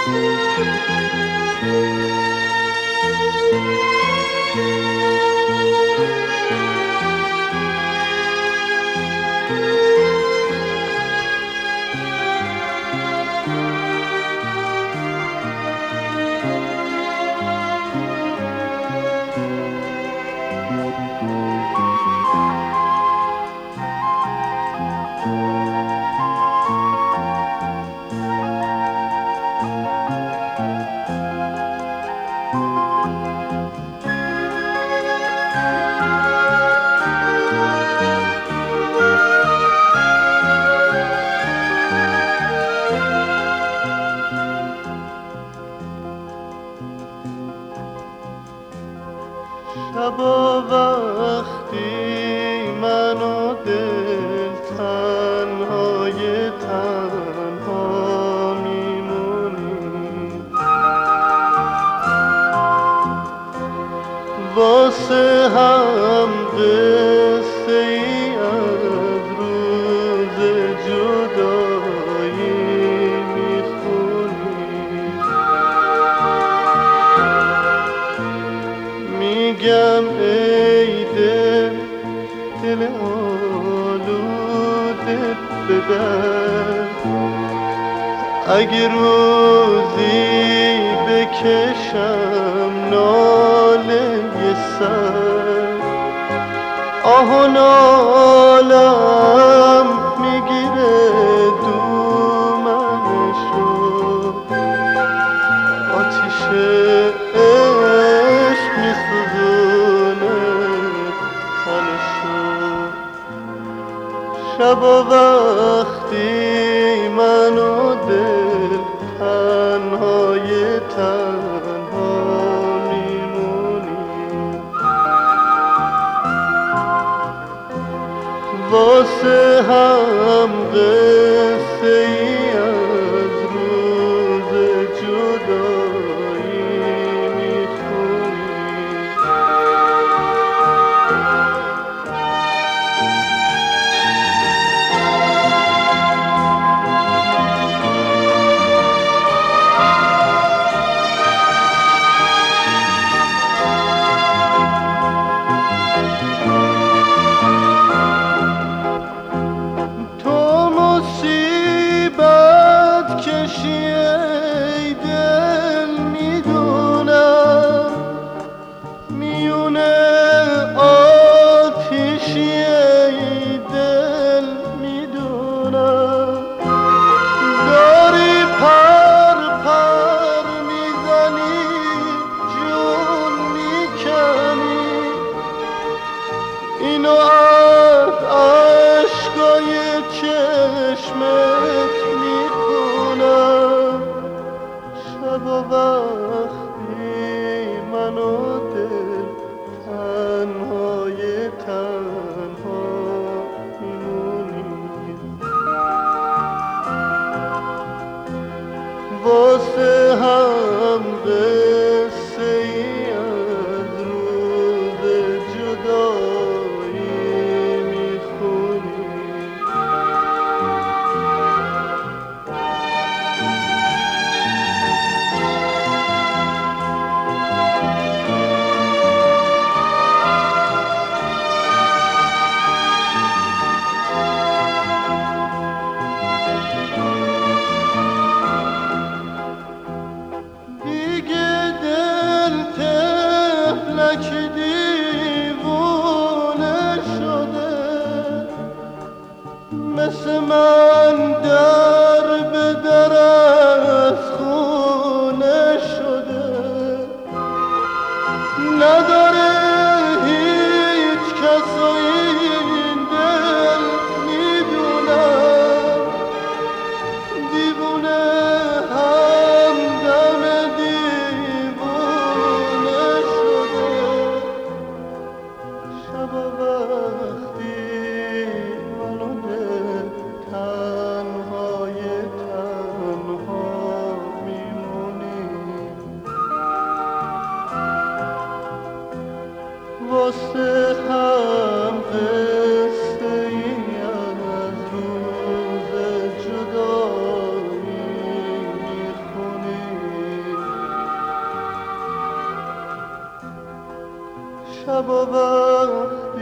شبا وقتی من و دل تنهای تنها میمونیم، واسه هم قصه ای از روز جدایی میخونیم. میگم ای دل آلوده بدر، اگه روزی بکشم ناله سر، آه و نالم میگیره دومنشو، آتیش عشق میسوزونه تنشو. شبا وقتی من و دل تنهای تنها میمونیم، واسه هم قصه ای از روز جدایی میخونیم. ای دل میدونم میونه آتیشی، ای دل میدونم داری پر پر میزنی جون میکنی، اینو از عشقای چشمت میخونم. شبا وقتی من و دل تنهای تنها میمونیم، واسه هم قصه ای از روز جدایی میخونیم. دیگه شب و وقت